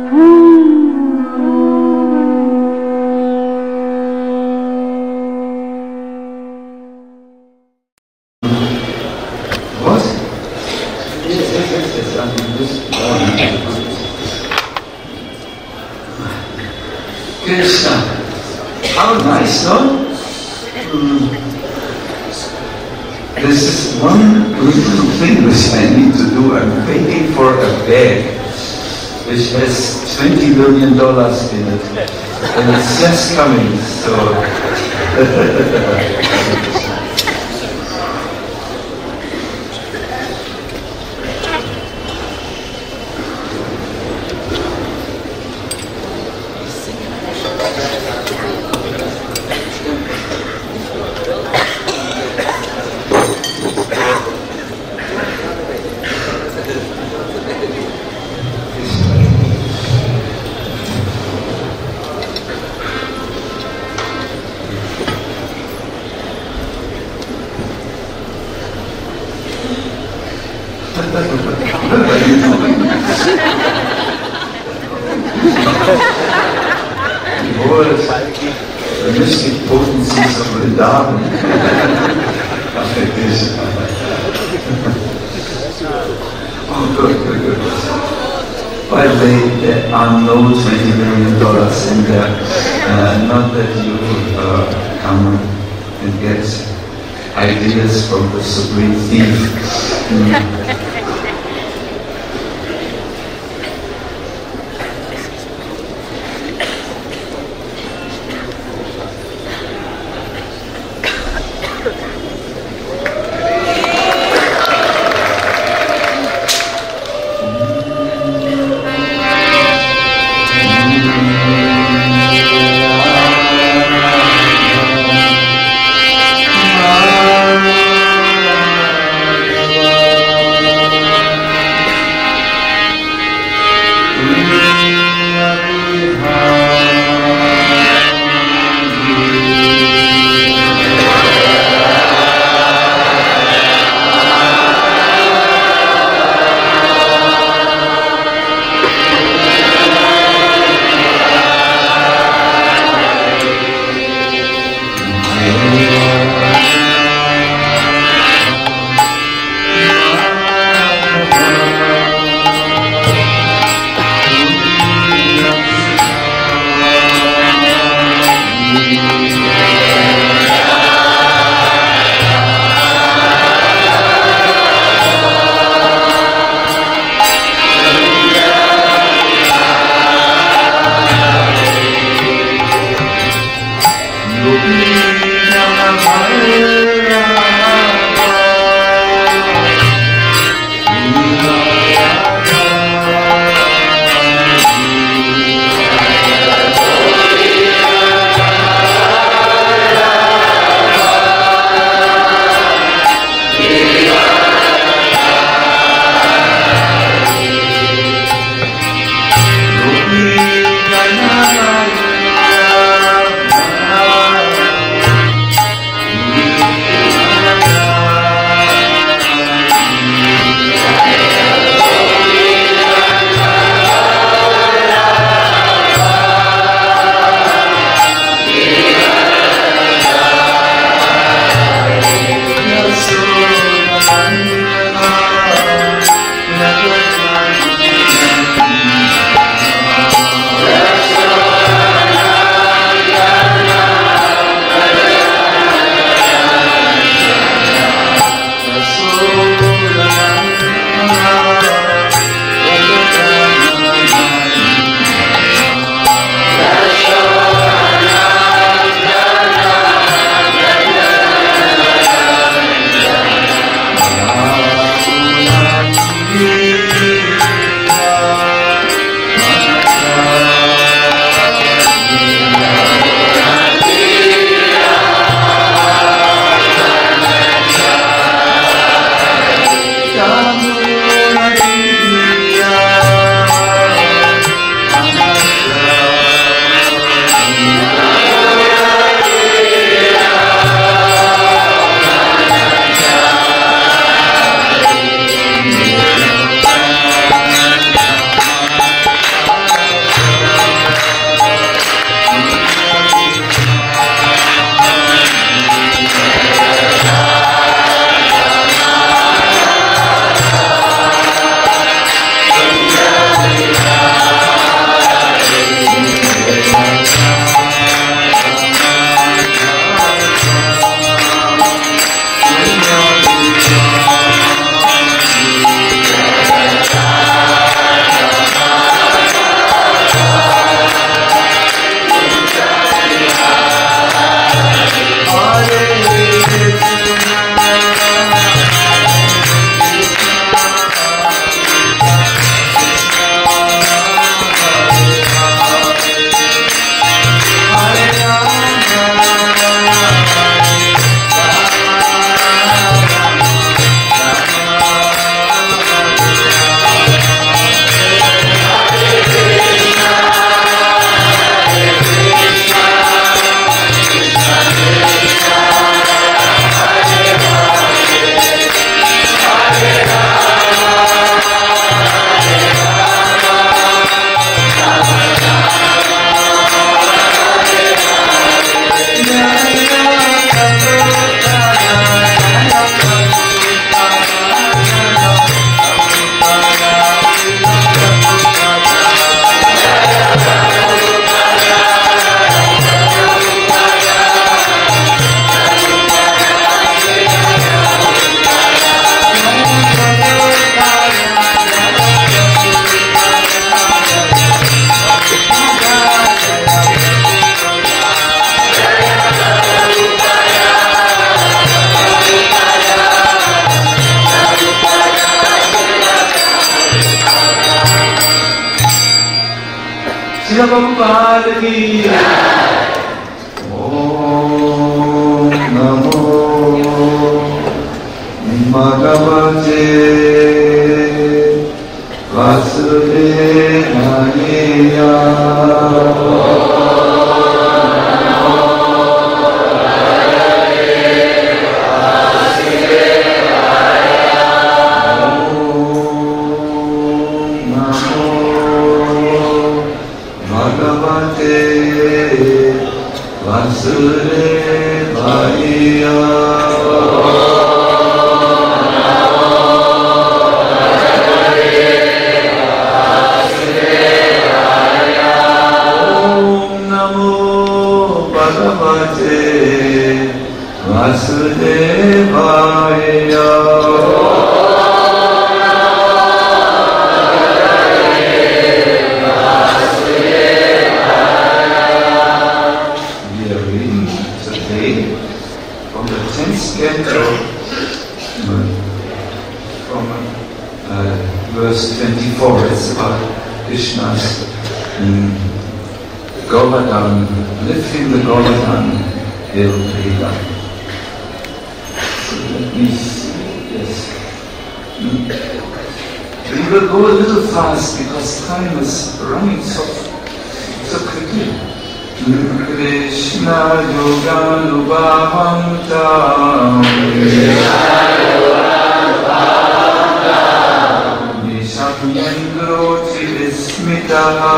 What? Yes, I mean, this. Krishna. How nice, no? This is one little thing which I need to do. I'm waiting for a bag which has $20 billion in it. And it's just coming, so... The mystic potencies of Vrindavan. Oh, good. By the way, there are no $20 million in there. Not that you come and get ideas from the supreme thief. Srila Prabhupada ki Om Namo Bhagavate Vasudevaya verse 24, it's about Krishna's Govardhan, lifting the Govardhan hill to Hila. So let me see, yes. We will go a little fast because time is running so quickly. Krishna Yoga Nubhavantam Nishamyendroti Vismitaha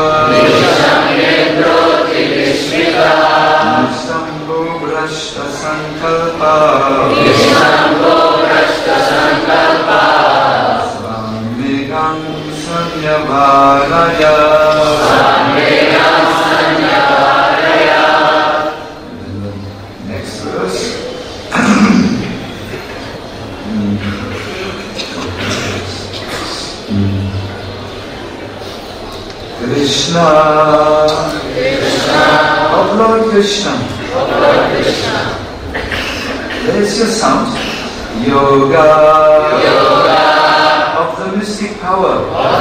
Nishambho Brashta Sankalpa Swamigam Sanyavaraya. Next verse. Krishna, of Lord Krishna. There's your sound. Yoga, of the mystic power.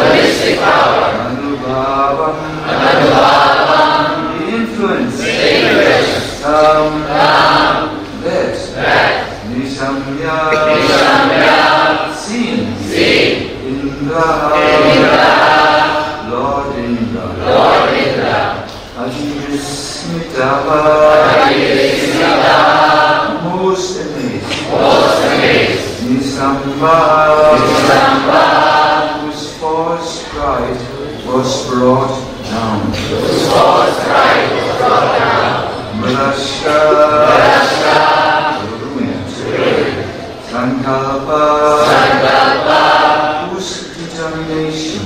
Anubhavam, the influence. That. Nishamya, seen. Indra. Lord Indra. Adivismitaha, most amazed. Nisamba, whose false pride was brought down. Brashka, ruined. Sankalpa, whose determination.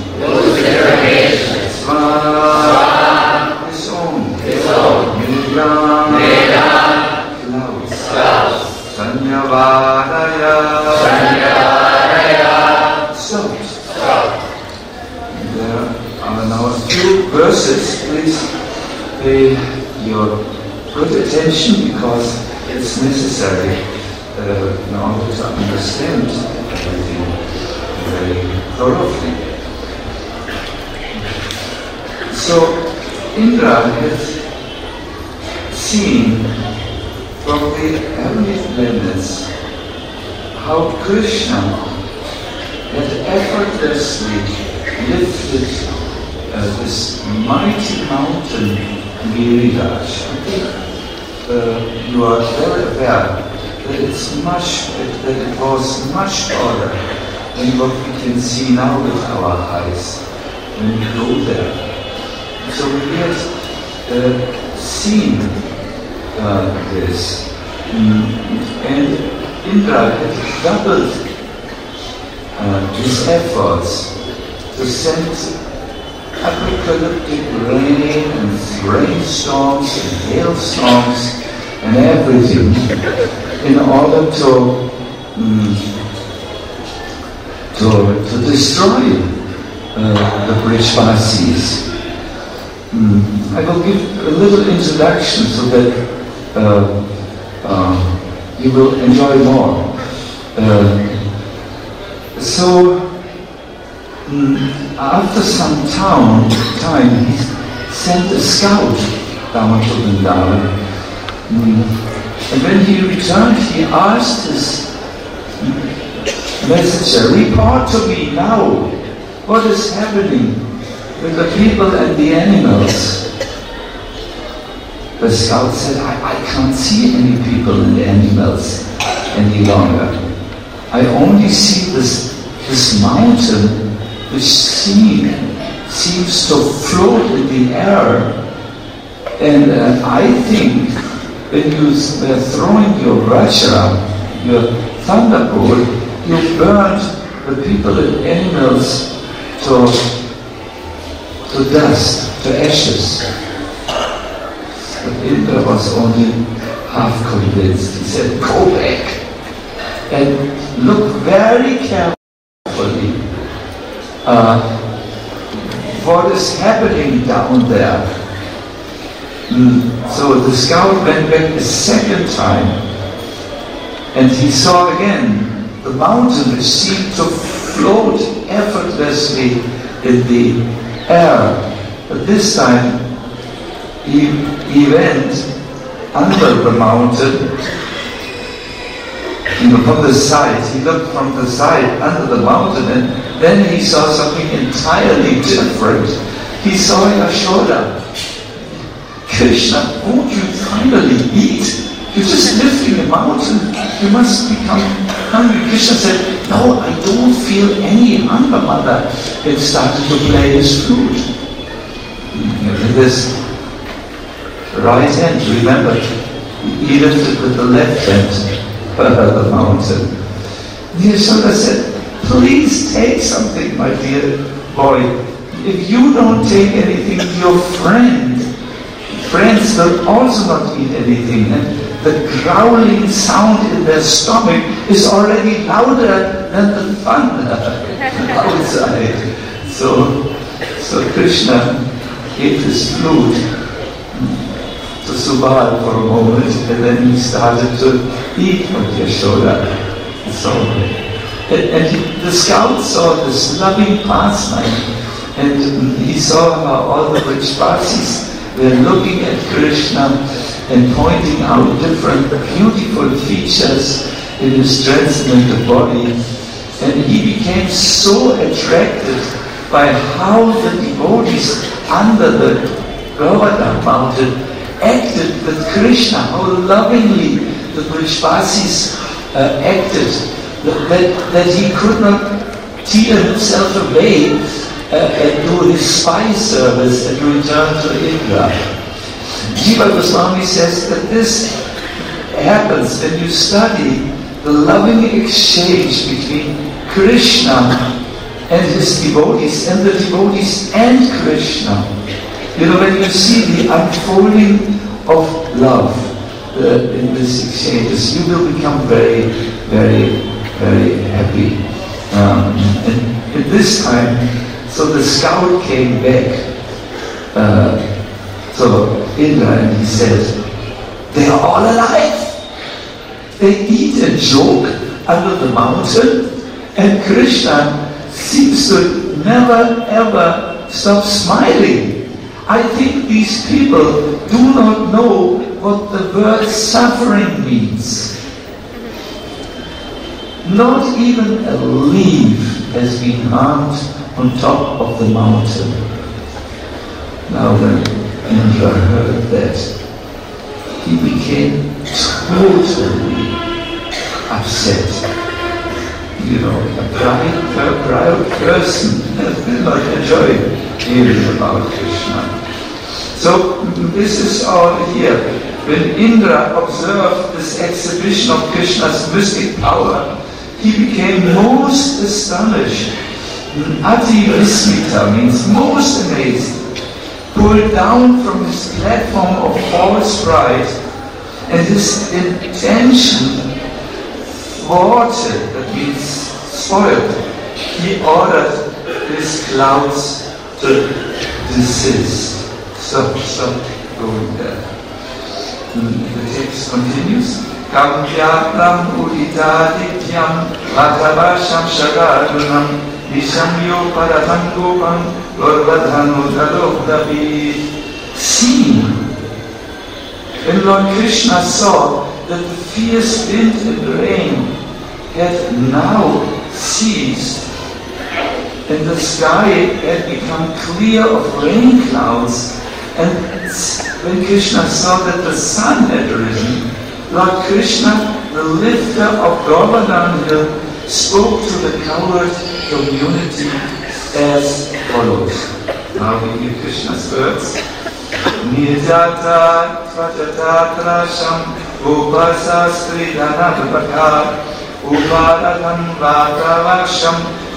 Swan, his own. Nidram, clouds. Sanyavaraya, souls. There are now a few verses. Please pay your good attention because it's necessary in order to understand everything very thoroughly. So Indra had seen from the heavenly planets how Krishna had effortlessly lifted this mighty mountain Giriraj. I think you are very aware that it was much taller than what we can see now with our eyes when we go there. So we had seen this, and Indra had doubled his efforts to send apocalyptic rain and rainstorms and hailstorms and everything in order to destroy the Brishvasis. I will give a little introduction so that you will enjoy more. So after some time, he sent a scout down to Vrindavan. And when he returned, he asked his messenger, report to me now, what is happening with the people and the animals? The scout said, I can't see any people and animals any longer. I only see this mountain which seems to float in the air. And I think when you were throwing your Vajra, your thunderbolt, you burned the people and animals to dust, to ashes. But Indra was only half convinced. He said, go back and look very carefully what is happening down there. So the scout went back a second time and he saw again the mountain which seemed to float effortlessly in the air. But this time he went under the mountain, from the side. He looked from the side under the mountain and then he saw something entirely different. He saw Yashoda. Krishna, won't you finally eat? You're just lifting a mountain. You must become hungry. Krishna said, no, I don't feel any hunger, mother. And started to play his flute. With his right hand, remember, he lifted with the left hand the mountain. Yashoda said, please take something, my dear boy. If you don't take anything, your friends will also not eat anything, and the growling sound in their stomach is already louder than the thunder outside. So Krishna gave his flute to Subal for a moment, and then he started to eat with Yashoda. And the scout saw this loving pastime, and he saw how all the Vrishvasis were looking at Krishna and pointing out different beautiful features in his transcendental body. And he became so attracted by how the devotees under the Govardhan mountain acted with Krishna, how lovingly the Vrishvasis acted, that he could not tear himself away and do his spy service and return to Indra. Jiva Goswami says that this happens when you study the loving exchange between Krishna and his devotees, and the devotees and Krishna. You know, when you see the unfolding of love in these exchanges, you will become very, very, very happy. And at this time, so the scout came back to Indra and he said, they are all alive. They eat and joke under the mountain, and Krishna seems to never ever stop smiling. I think these people do not know what the word suffering means. Not even a leaf has been harmed on top of the mountain. Now when Indra heard that, he became totally upset. You know, a proud person will not enjoy hearing about Krishna. So this is all here. When Indra observed this exhibition of Krishna's mystic power, he became most astonished. Ati Vismita means most amazed, pulled down from his platform of false pride, and his intention thwarted, that means spoiled. He ordered his clouds to desist. Stop going there. The text continues. Kamyatlam uditadityam matavasham shagadunam Vishamyo paratangopam gorvadhanu dalokdavi seen. When Lord Krishna saw that the fierce wind and rain had now ceased, and the sky had become clear of rain clouds, and when Krishna saw that the sun had risen, Lord Krishna, the lifter of Govardhan Hill, spoke to the cowherd community as follows. Now we hear Krishna's words. Nijata tvajata trasham upasastri dhanabhaka uparadham vatavaksham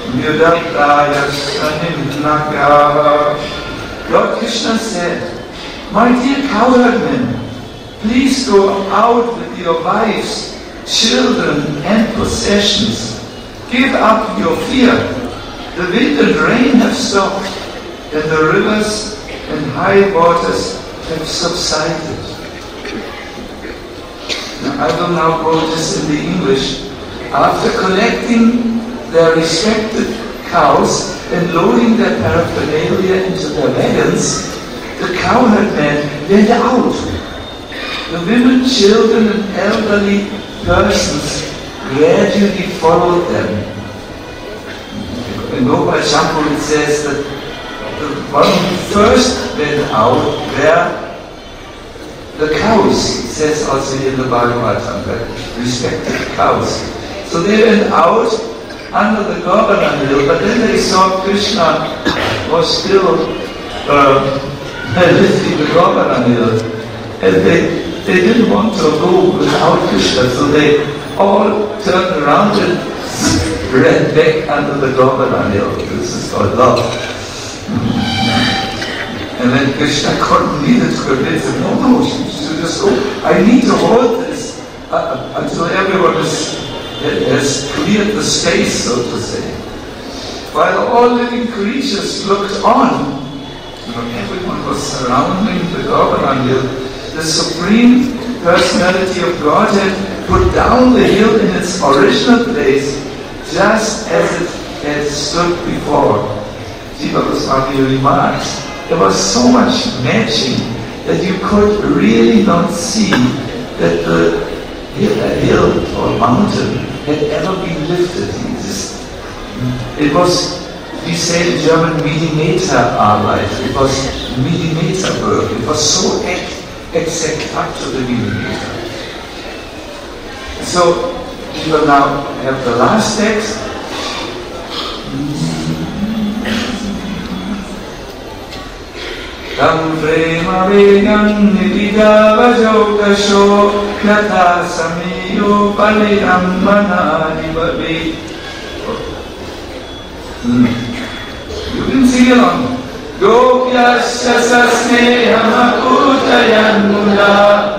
yudhaprayashanimnaka. Lord Krishna said, my dear cowherdmen, please go out with your wives, children and possessions. Give up your fear. The wind and rain have stopped, and the rivers and high waters have subsided. Now, I will now quote this in the English. After collecting their respective cows and loading their paraphernalia into their wagons, the cowherd men went out. The women, children and elderly persons gradually followed them. In Gopal Shampoo it says that the one who first went out were the cows. It says also in the Bhagavatam, that respective cows. So they went out under the Govardhan Hill, but then they saw Krishna was still lifting the Govardhan Hill, and they didn't want to go without Krishna, so they all turned around and ran back under the Govardhan Hill. This is called love. And then Krishna needed to convince them, no, you should just go. I need to hold this until everyone has cleared the space, so to say. While all living creatures looked on, everyone was surrounding the Govardhan Hill, the Supreme Personality of Godhead put down the hill in its original place, just as it had stood before. Jiva Goswami remarks, there was so much matching that you could really not see that the hill or mountain had ever been lifted. It was, we say in German, Millimeterarbeit. It was millimeter work. It was so exact up to the millimeter. So we will now have the last text. Tam prema vegam nididavajo kasho yata samiyo palirambana nivavi. You can sing along. Gopyasya sasneham akutayan mula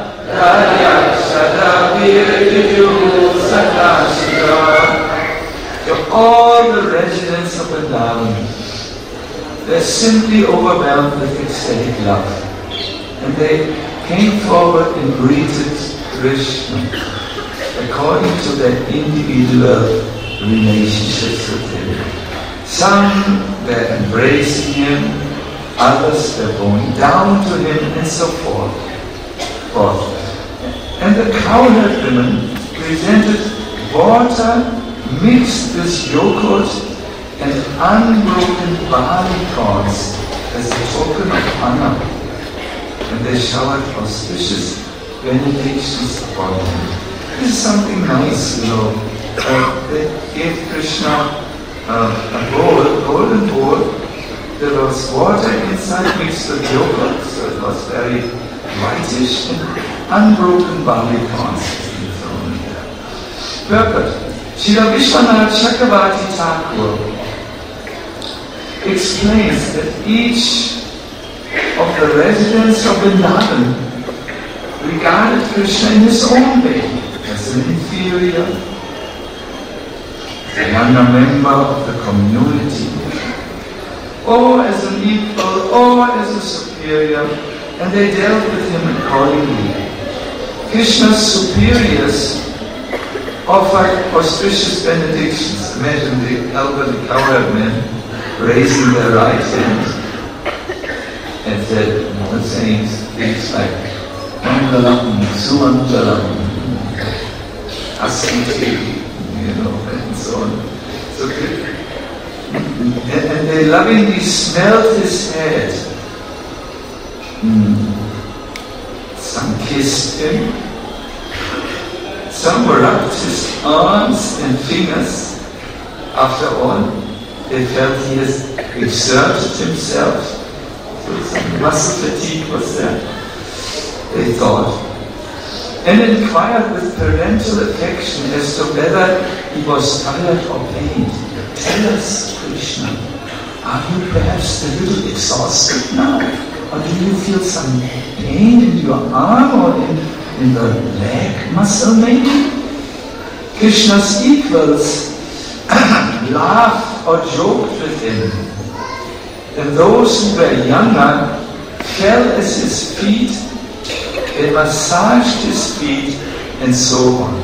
Radyakshadabhiriju sakashika. To all the residents of Vrindavan, they're simply overwhelmed with ecstatic love. And they came forward and greeted Krishna according to their individual relationships with him. Some were embracing him, others were going down to him, and so forth. And the cowherd women presented water mixed with yogurt and unbroken barley corns as a token of honor. And they showered auspicious benedictions upon him. This is something nice, They gave Krishna a golden bowl. There was water inside mixed with yogurt, so it was very whitish, and unbroken barley corns thrown in there. Purport. Srila Vishwanath Chakravarti Thakur explains that each of the residents of Vrindavan regarded Krishna in his own way, as an inferior, a younger member of the community, or as an equal, or as a superior, and they dealt with him accordingly. Krishna's superiors offered auspicious benedictions. Imagine the elderly cowherd men raising their right hand and said, the sayings, things like Mangalam, Sumangalam, Asmiti, and so on. So, and they lovingly smelled his head. Some kissed him. Some rubbed his arms and fingers. After all, they felt he has exerted himself. So some muscle fatigue was there, they thought. And inquired with parental affection as to whether he was tired or pained. Tell us, Krishna, are you perhaps a little exhausted now? Or do you feel some pain in your arm or in the leg muscle maybe? Krishna's equals laughed or joked with him. And those who were younger fell at his feet, they massaged his feet, and so on.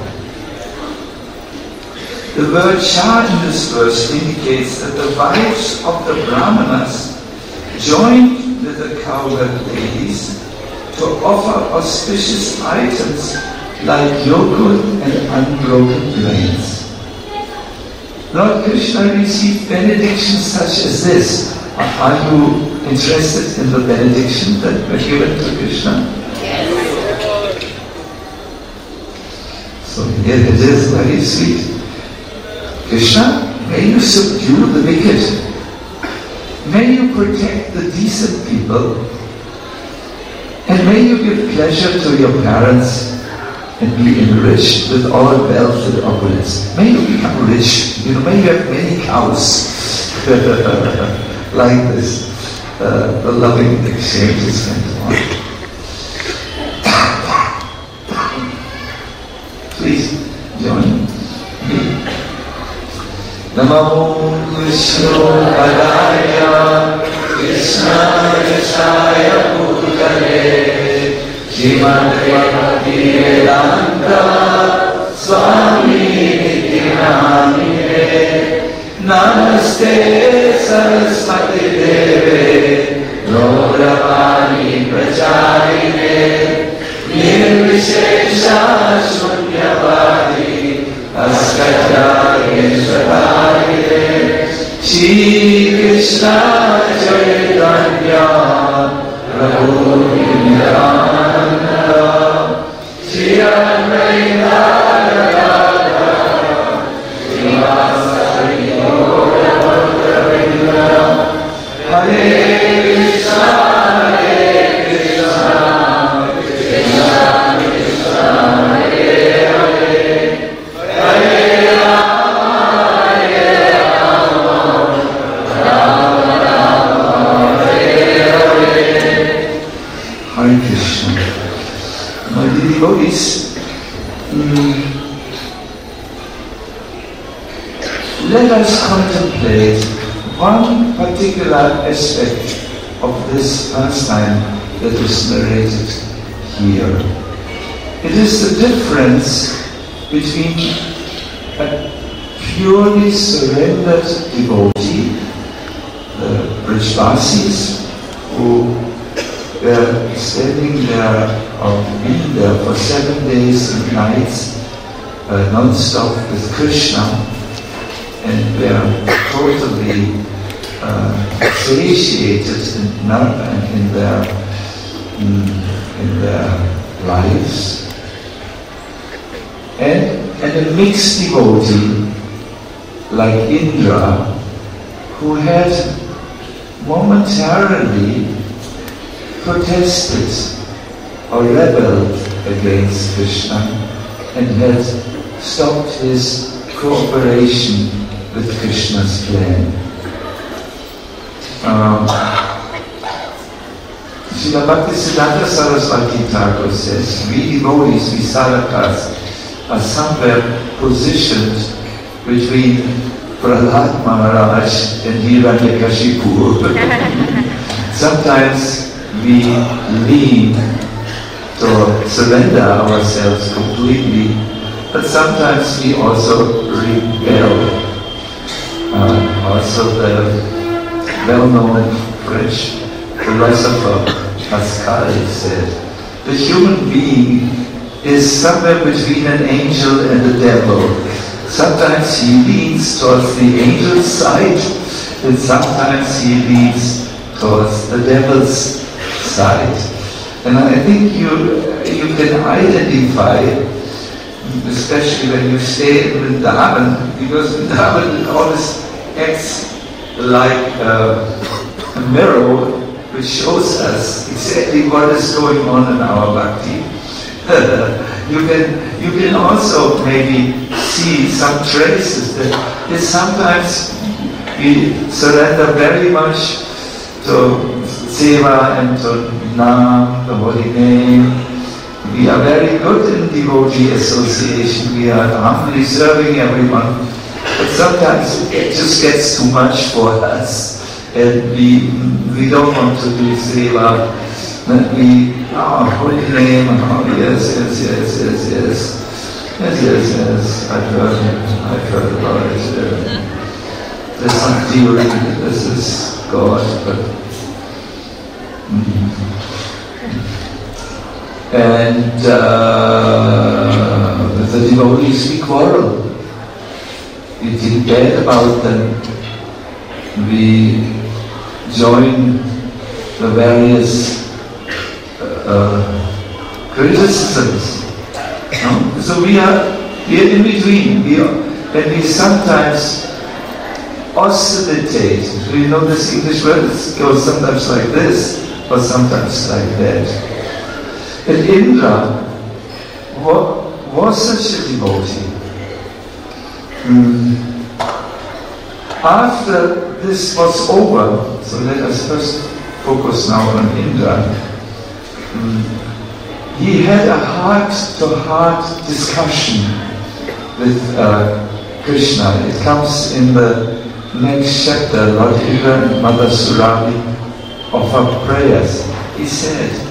The word Cha in this verse indicates that the wives of the Brahmanas joined with the cowherd ladies to offer auspicious items like yogurt and unbroken grains. Lord Krishna received benedictions such as this. Are you interested in the benediction that were given to Krishna? Yes. So here it is, very sweet. Krishna, may you subdue the wicked. May you protect the decent people. And may you give pleasure to your parents and be enriched with all wealth and opulence. May you become rich. May you have many cows. Like this. The loving exchanges went on. Please join me. Namo Krishna Padaya Krishna Yashaya Bhutale Srimad Bhakti Vedanta Swami Nityanamine Namaste Saraswati Deve Gauravani Pracharine Nirvishesha Shunyavadi Askatya Shri Krishna Chaitanya Prabhu Nityananda Shri Advaita Gadadhara Srivasadi Gaura Hare Krishna Hare Krishna Krishna Krishna Hare Hare Hare Rama Hare Hare Krishna. My dear devotees, let us contemplate one particular aspect of this pastime that is narrated here. It is the difference between a purely surrendered devotee, the Brajvasis, who were standing there or being there for 7 days and nights non-stop with Krishna, and were totally satiated in their lives, and a mixed devotee like Indra, who had momentarily protested or rebelled against Krishna and had stopped his cooperation with Krishna's plan. Srila Bhaktisiddhanta Saraswati Thakur says, we devotees, we sadhakas, are somewhere positioned between Prahlad Maharaj and Hiranyakashipu. Sometimes we lean to surrender ourselves completely, but sometimes we also rebel. Also the well-known French philosopher Pascal said, the human being is somewhere between an angel and a devil. Sometimes he leans towards the angel's side, and sometimes he leans towards the devil's side. And I think you can identify, especially when you stay in Vrindavan, because Vrindavan always acts like a mirror which shows us exactly what is going on in our bhakti. You can also maybe see some traces that sometimes we surrender very much to seva and to Nam, the holy name. We are very good in devotee association. We are humbly serving everyone. But sometimes it just gets too much for us. And we don't want to do seva. Holy name, yes. Yes, I've heard about it. There's some theory that this is God, but and the devotees, we quarrel. We think bad about them. We join the various criticisms. No? So we are in between. And we sometimes oscillate. You know this English word, it goes sometimes like this, or sometimes like that. And Indra was such a devotee. After this was over, so let us first focus now on Indra. He had a heart-to-heart discussion with Krishna. It comes in the next chapter. Lord Indra and Mother Surabhi offer prayers. He said,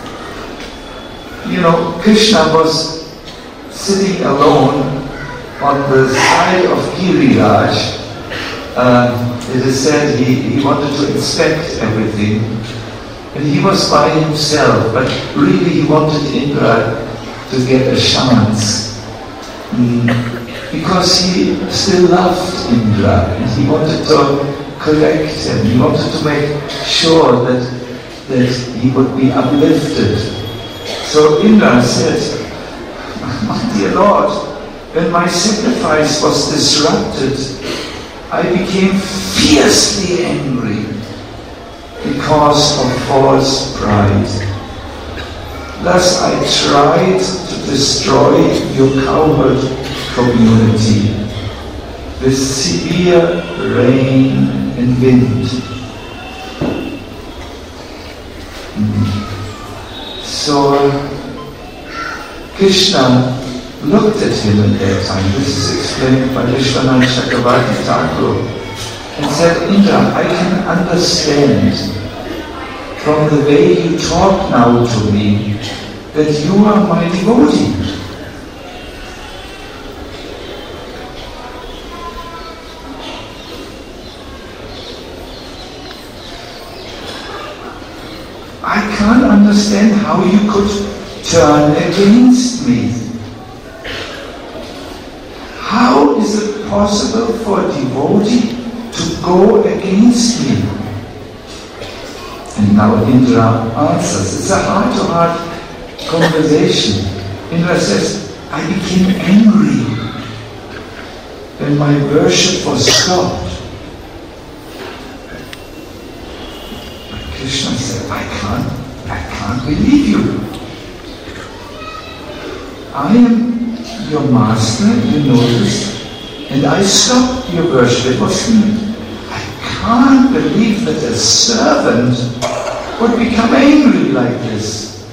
Krishna was sitting alone on the side of Giriraj. It is said he wanted to inspect everything. And he was by himself, but really he wanted Indra to get a chance. Because he still loved Indra, and he wanted to correct him. He wanted to make sure that he would be uplifted. So Indra said, my dear Lord, when my sacrifice was disrupted, I became fiercely angry because of false pride. Thus I tried to destroy your cowherd community with severe rain and wind. So Krishna looked at him at that time. This is explained by Vishwanath Chakravarti Thakur, and said, Indra, I can understand from the way you talk now to me that you are my devotee. I can't understand how you could turn against me. How is it possible for a devotee to go against me? And now Indra answers. It's a heart-to-heart conversation. Indra says, I became angry when my worship was stopped. Krishna said, I can't believe you. I am your master, you know this, and I stopped your worship. It was me. I can't believe that a servant would become angry like this.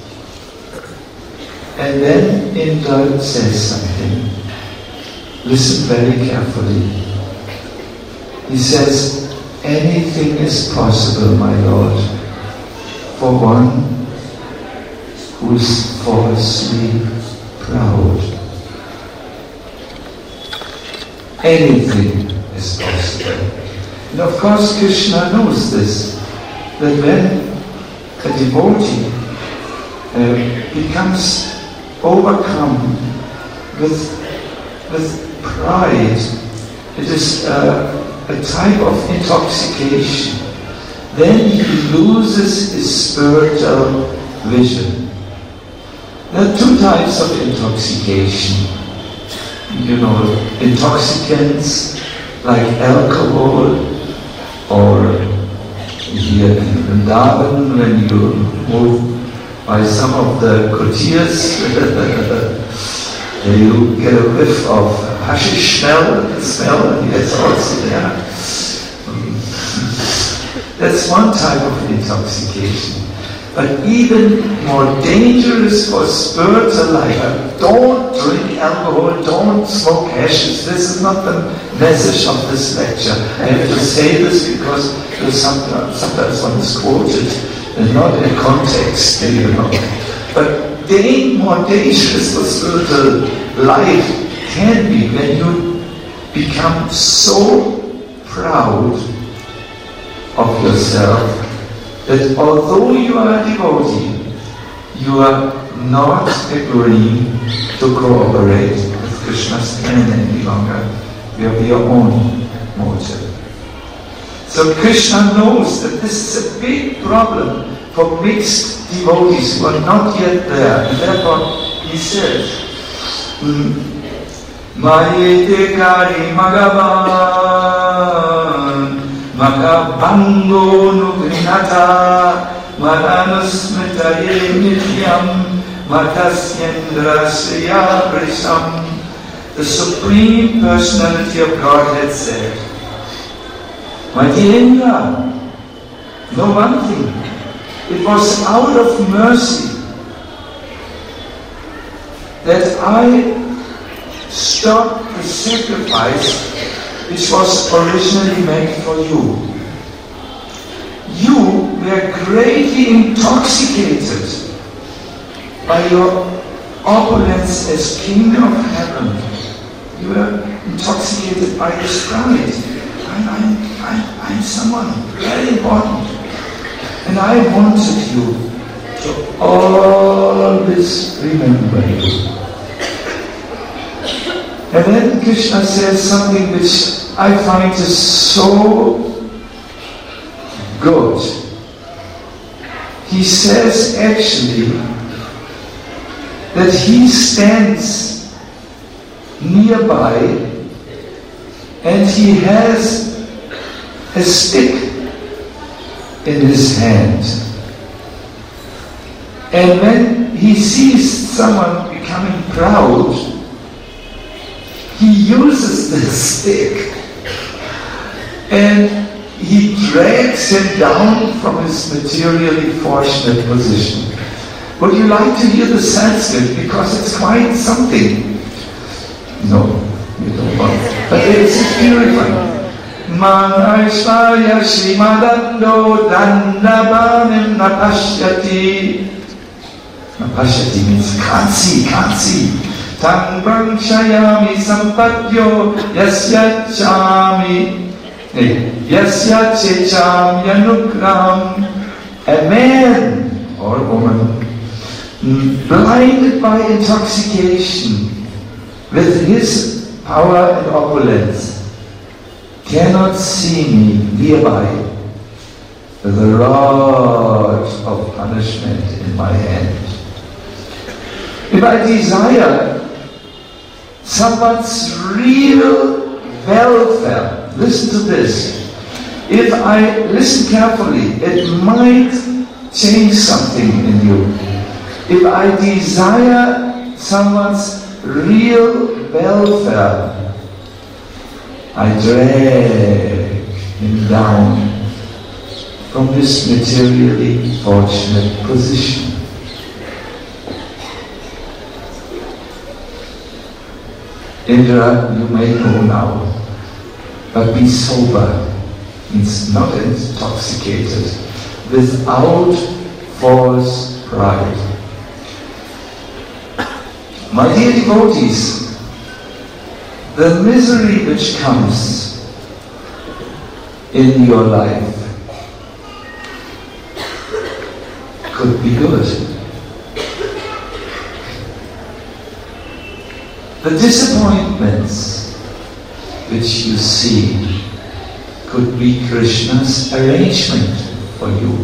And then Indra says something. Listen very carefully. He says, anything is possible, my Lord, for one who is falsely proud. Anything is possible. And of course Krishna knows this, that when a devotee becomes overcome with pride, it is a type of intoxication. Then he loses his spiritual vision. There are two types of intoxication. Intoxicants like alcohol, or here in Vrindavan, when you move by some of the courtiers, you get a whiff of hashish smell, and that's also there. That's one type of intoxication. But even more dangerous for spiritual life, don't drink alcohol, don't smoke hashish. This is not the message of this lecture. I have to say this because sometimes one is quoted and not in context, But more dangerous for spiritual life can be when you become so proud of yourself that although you are a devotee, you are not agreeing to cooperate with Krishna's plan any longer. You have your own motive. So Krishna knows that this is a big problem for mixed devotees who are not yet there. And therefore he says, Mayete kari magavan Magabango nugrinata Mananusmitaye nityam Matasyendrasya brisham. The Supreme Personality of Godhead said, my dear Indra, know one thing, it was out of mercy that I stopped the sacrifice which was originally made for you. You were greatly intoxicated by your opulence as King of Heaven. You were intoxicated by this pride. I'm someone very important. And I wanted you to always remember you. And then Krishna says something which I find is so good. He says actually that he stands nearby and he has a stick in his hand. And when he sees someone becoming proud, he uses this stick and he drags him down from his materially fortunate position. Would you like to hear the Sanskrit? Because it's quite something. No, you don't want. But it's purifying. Manashvaya Shrimadando Dandabanim Napashyati. Napashyati means can't see. Tang Brang Shayami Sampadyo Yasya Chami Yasya Checham Yanukram. A man or woman blinded by intoxication with his power and opulence cannot see me nearby with a rod of punishment in my hand. If I desire someone's real welfare, listen to this. If I listen carefully, it might change something in you. If I desire someone's real welfare, I drag him down from this materially fortunate position. Indra, you may know now, but be sober, means not intoxicated, without false pride. My dear devotees, the misery which comes in your life could be good. The disappointments which you see could be Krishna's arrangement for you.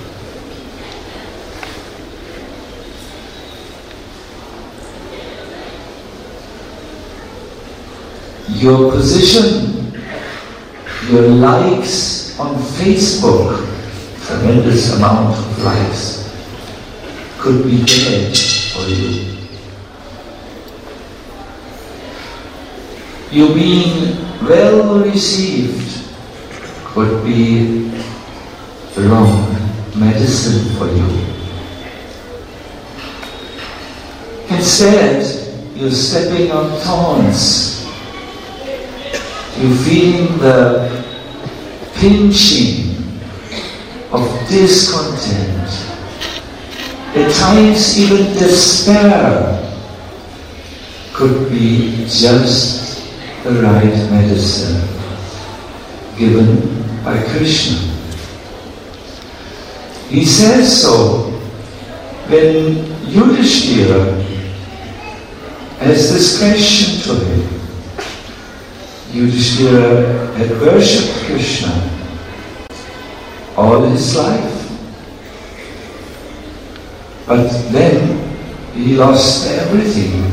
Your position, your likes on Facebook, tremendous amount of likes, could be bad for you. You being well received could be the wrong medicine for you. Instead, you're stepping on thorns. You're feeling the pinching of discontent. At times even despair could be just the right medicine given by Krishna. He says so when Yudhishthira has this question to him. Yudhishthira had worshipped Krishna all his life. But then he lost everything.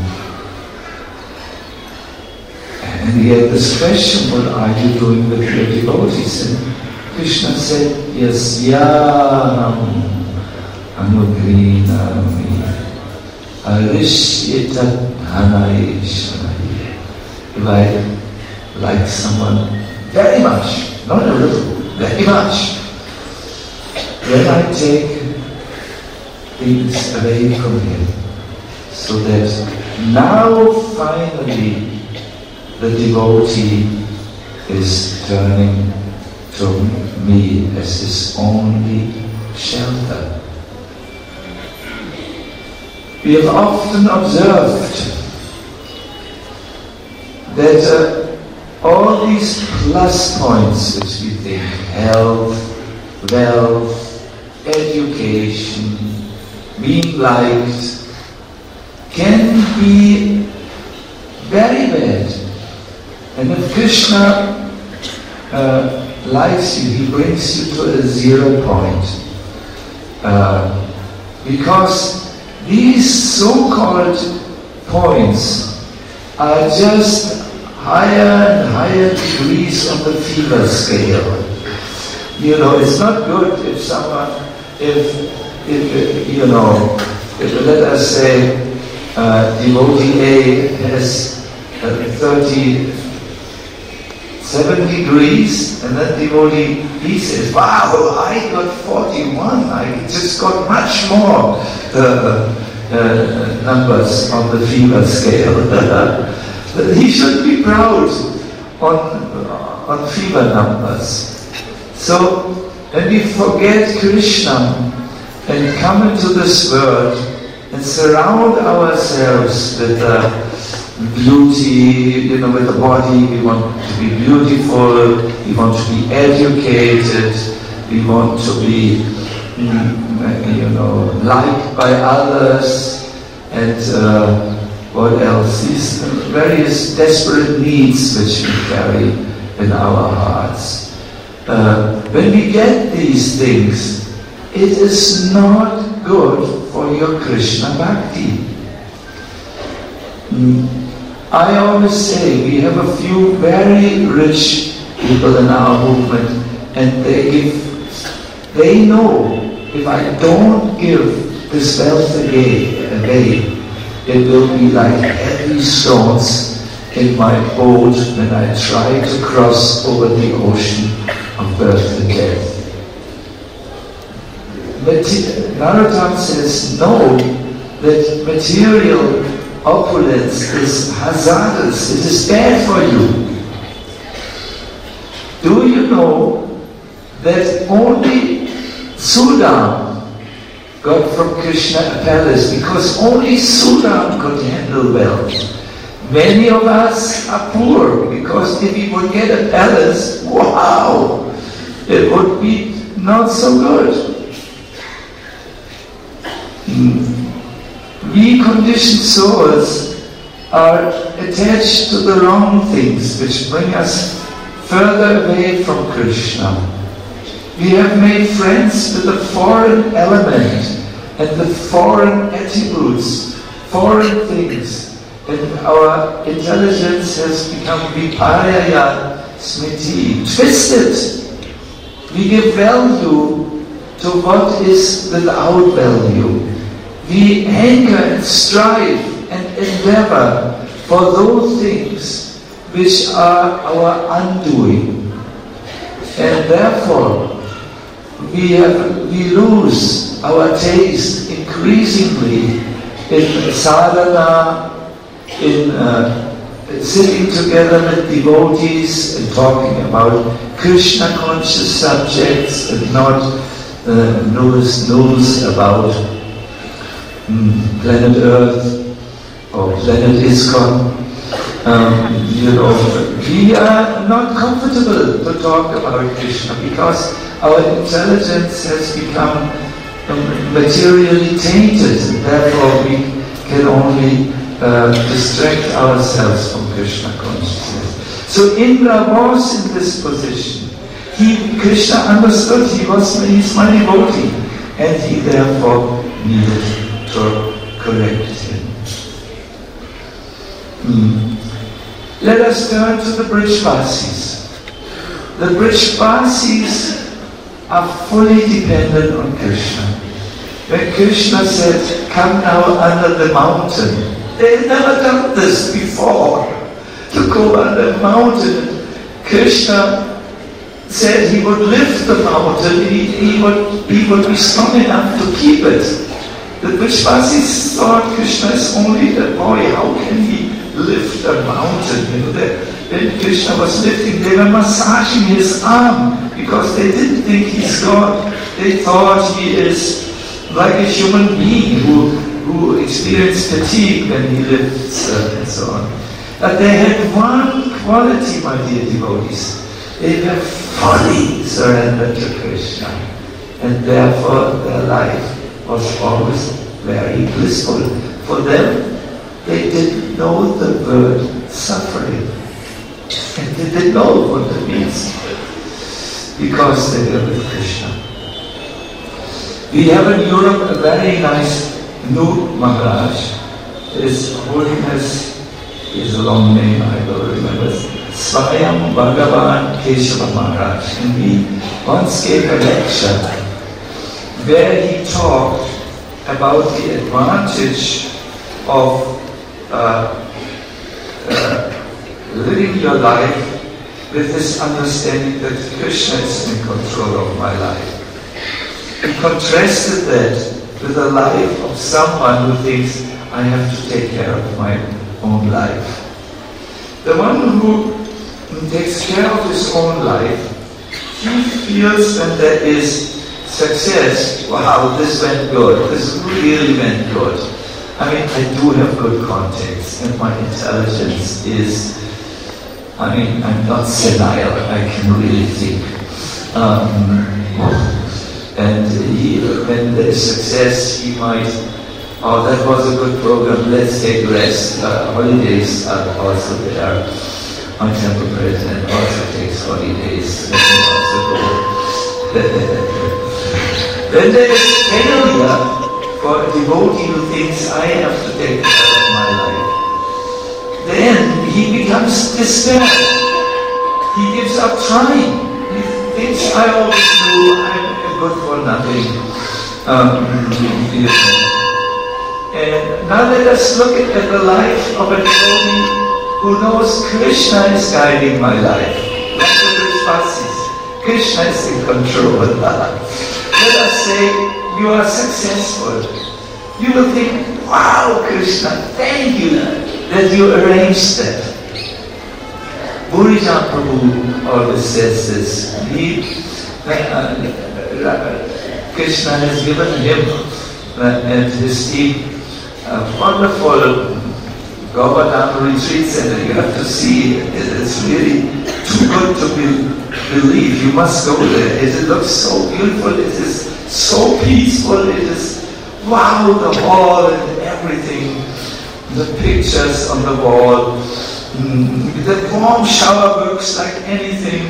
And he had this question, what are you doing with your devotees? And Krishna said, yes, yam anugrinami arishyeta dhanaishvai. If I like someone very much, not a little, very much, then I take things away from him, so that now finally the devotee is turning to me as his only shelter. We have often observed that all these plus points which we think, health, wealth, education, being liked, can be very bad. And if Krishna likes you, he brings you to a 0 point. Because these so-called points are just higher and higher degrees on the fever scale. You know, it's not good if someone, if let us say devotee A has 37 degrees, and then devotee B says, wow, I got 41, I just got much more numbers on the fever scale. He should be proud on fever numbers. So when we forget Krishna and come into this world and surround ourselves with beauty, with the body, we want to be beautiful, we want to be educated, we want to be, liked by others, and what else? These various desperate needs which we carry in our hearts. When we get these things, it is not good for your Krishna Bhakti. I always say we have a few very rich people in our movement, and they know if I don't give this wealth away, it will be like heavy stones in my boat when I try to cross over the ocean of birth and death. But Narottam says, no, that material opulence is hazardous, it is bad for you. Do you know that only Sudam got from Krishna a palace because only Sudam could handle wealth? Many of us are poor because if we would get a palace, wow, it would be not so good. conditioned souls are attached to the wrong things which bring us further away from Krishna. We have made friends with the foreign element and the foreign attributes, foreign things, and our intelligence has become viparya smriti, twisted. We give value to what is without value. We hanker and strive and endeavor for those things which are our undoing. And therefore, we lose our taste increasingly in sadhana, in sitting together with devotees and talking about Krishna conscious subjects and not news about planet Earth or planet ISKCON. We are not comfortable to talk about Krishna because our intelligence has become materially tainted, and therefore we can only distract ourselves from Krishna consciousness. So Indra was in this position. Krishna understood he's my devotee, and he therefore needed to correct him. Let us turn to the Brijvasis. The Brijvasis are fully dependent on Krishna. When Krishna said, "Come now under the mountain," they had never done this before, to go under the mountain. Krishna said he would lift the mountain, he would be strong enough to keep it. The Brijvasis thought Krishna is only a boy, how can he lift a mountain? When Krishna was lifting, they were massaging his arm because they didn't think he's God. They thought he is like a human being who experienced fatigue when he lifts and so on. But they had one quality, my dear devotees. They were fully surrendered to Krishna, and therefore their life was always very blissful. For them, they didn't know the word suffering, and they didn't know what it means because they were with Krishna. We have in Europe a very nice new Maharaj. His holiness is a long name, I don't remember. Swayam Bhagavan Keshava Maharaj. And we once gave a lecture where he talked about the advantage of living your life with this understanding that Krishna is in control of my life. He contrasted that with a life of someone who thinks, I have to take care of my own life. The one who takes care of his own life, he feels when there is success, wow, this went good, this really went good. I mean, I do have good contacts, and my intelligence is, I'm not senile, I can really think. And when there is success, he might, oh, that was a good program, let's take rest. Holidays are also there. My temple president also takes holidays. Let me also go. When there is failure for a devotee who thinks, I have to take care of my life, then he becomes despaired. He gives up trying. He thinks, I always knew I'm good for nothing. And now let us look at the life of a devotee who knows Krishna is guiding my life. Like the Brijvasis, Krishna is in control. Let us say you are successful. You will think, wow, Krishna, thank you that you arranged that. Burijan Prabhu always says this. Krishna has given him and his team a wonderful Govardhan retreat center. You have to see it. It's really too good to believe. You must go there. It looks so beautiful. It is so peaceful. It is wow, the hall and everything, the pictures on the wall, the warm shower works like anything,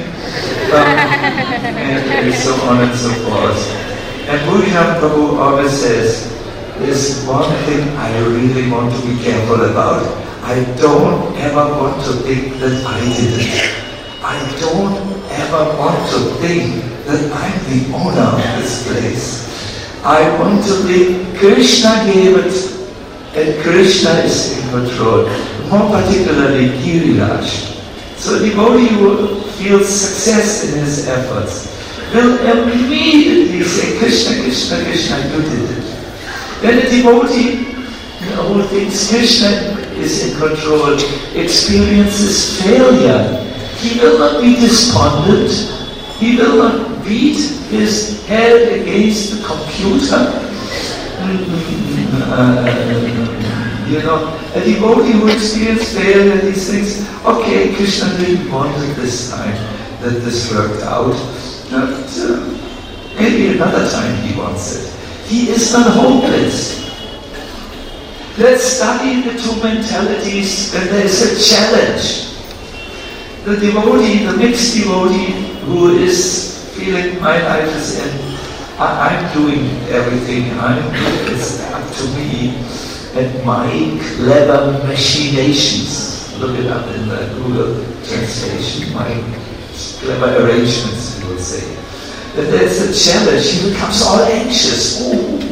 and so on and so forth. And Bhujam Prabhu always says, there's one thing I really want to be careful about. I don't ever want to think that I did it. I don't ever want to think that I'm the owner of this place. I want to think Krishna gave it, and Krishna is in control. More particularly Giriraj. So a devotee who feels success in his efforts will immediately say, Krishna, Krishna, Krishna, you did it. When a devotee who thinks Krishna is in control experiences failure, he will not be despondent. He will not beat his head against the computer. A devotee who experiences failure, he thinks, okay, Krishna didn't want it this time that this worked out. But maybe another time he wants it. He is not hopeless. Let's study the two mentalities when there is a challenge. The devotee, the mixed devotee who is feeling my life is in, I'm doing everything, it's up to me and my clever machinations. Look it up in the Google translation, my clever arrangements, he will say. If there's a challenge, he becomes all anxious.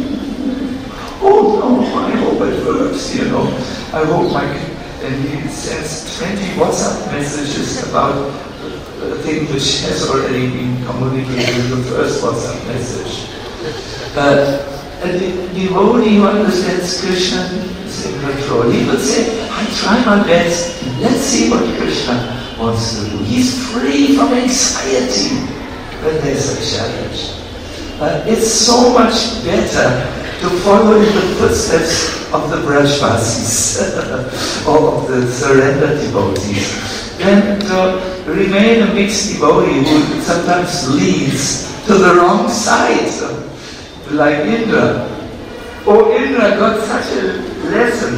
Oh no, I hope it works, I hope and he sends 20 WhatsApp messages about a thing which has already been communicated in the first WhatsApp message. And the devotee who understands Krishna is in control. He will say, I try my best, let's see what Krishna wants to do. He's free from anxiety when there's a challenge. It's so much better to follow in the footsteps of the Brajvasis or of the surrendered devotees than to remain a mixed devotee who sometimes leads to the wrong side, like Indra. Oh, Indra got such a lesson.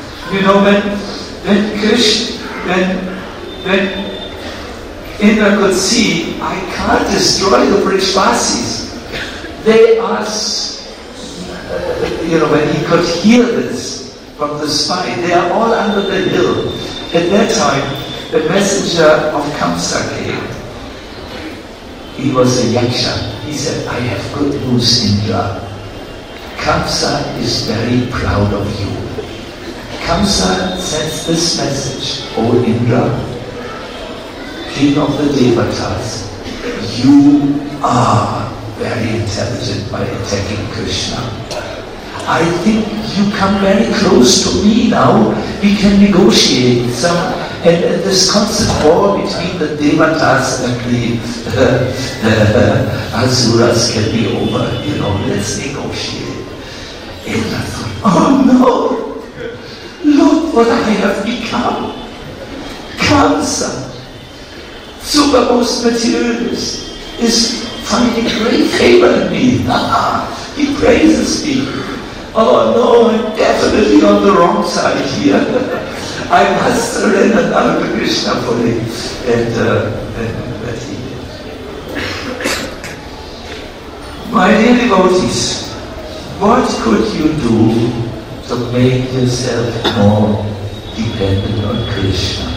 When Indra could see, I can't destroy the Brajvasis. They are, when he could hear this from the sky, they are all under the hill. At that time, the messenger of Kamsa came. He was a yaksha. He said, I have good news, Indra. Kamsa is very proud of you. Kamsa sends this message, O Indra, king of the Devatas, you are very intelligent by attacking Krishna. I think you come very close to me now. We can negotiate some, and this constant war between the Devatas and the Asuras can be over. Let's negotiate. Indra thought, oh no, look what I have become. Kamsa, supermost materialist, is finding great favor in me. He praises me. Oh no, I'm definitely on the wrong side here. I must surrender now to Krishna fully. And that he did. My dear devotees, what could you do to make yourself more dependent on Krishna?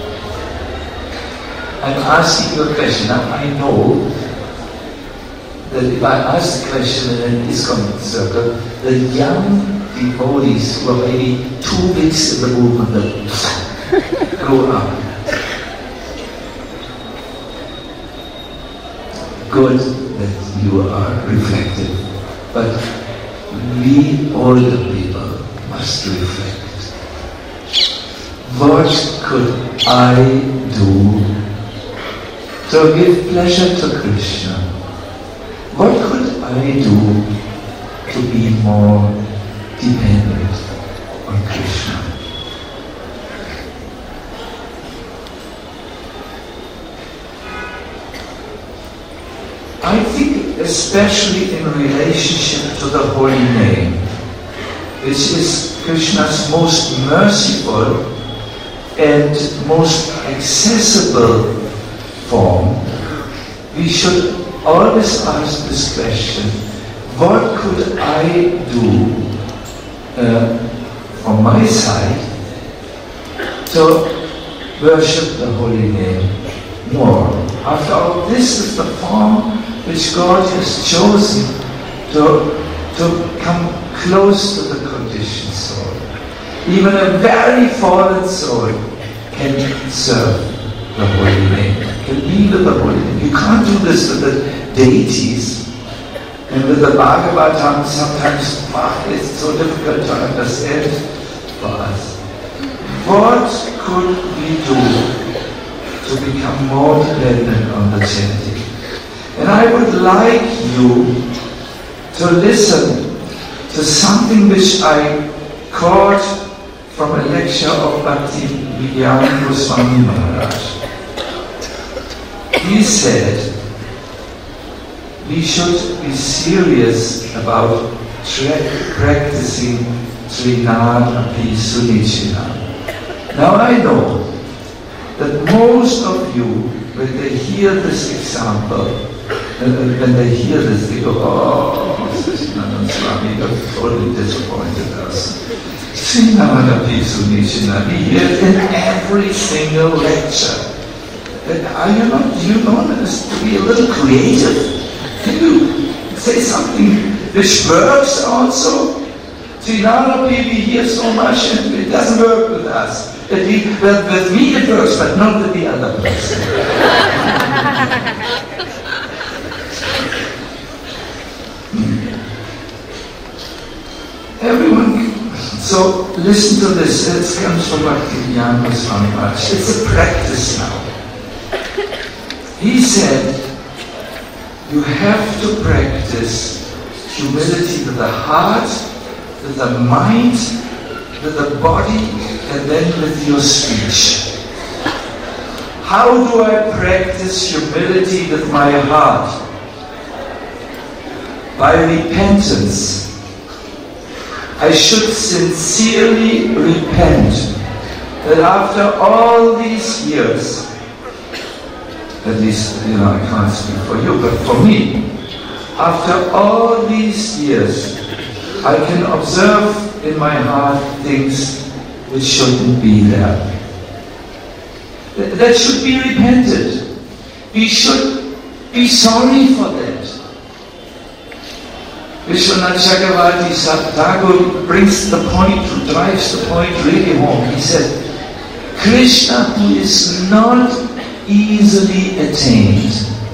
I'm asking you a question. Now I know that if I ask the question in an ISKCON circle, the young devotees who are maybe 2 weeks in the movement will grow up. Good that you are reflective, but we older people must reflect. What could I do to give pleasure to Krishna? What could I do to be more dependent on Krishna? I think especially in relationship to the holy name, which is Krishna's most merciful and most accessible form, we should always ask this question: what could I do from my side to worship the holy name more? After all, this is the form which God has chosen to come close to the conditioned soul. Even a very fallen soul can serve the holy name, can be with the holy name. You can't do this with the deities. And with the Bhagavatam, sometimes it's so difficult to understand for us. What could we do to become more dependent on the chanting? And I would like you to listen to something which I caught from a lecture of Bhakti Vigyana Goswami Maharaj. He said, we should be serious about practicing Trinadapi Sunicina. Now I know that most of you, when they hear this example, when they hear this, they go, oh, Srishnanda Swami, you've totally disappointed us. Trinadapi Sunicina, we hear it in every single lecture. Are you not, do you want us to be a little creative? Can you say something which works also? Trinadapi, we hear so much and it doesn't work with us. With me it works, but not with the other person. Everyone, so listen to this. It comes from Bhakti Vigyana Goswami Maharaj. It's a practice now. He said, you have to practice humility with the heart, with the mind, with the body, and then with your speech. How do I practice humility with my heart? By repentance. I should sincerely repent that after all these years, at least, I can't speak for you, but for me, after all these years, I can observe in my heart things which shouldn't be there. That should be repented. We should be sorry for that. Vishwanath Chakravarti Thakur brings the point, drives the point really home. He said, Krishna, who is not easily attained,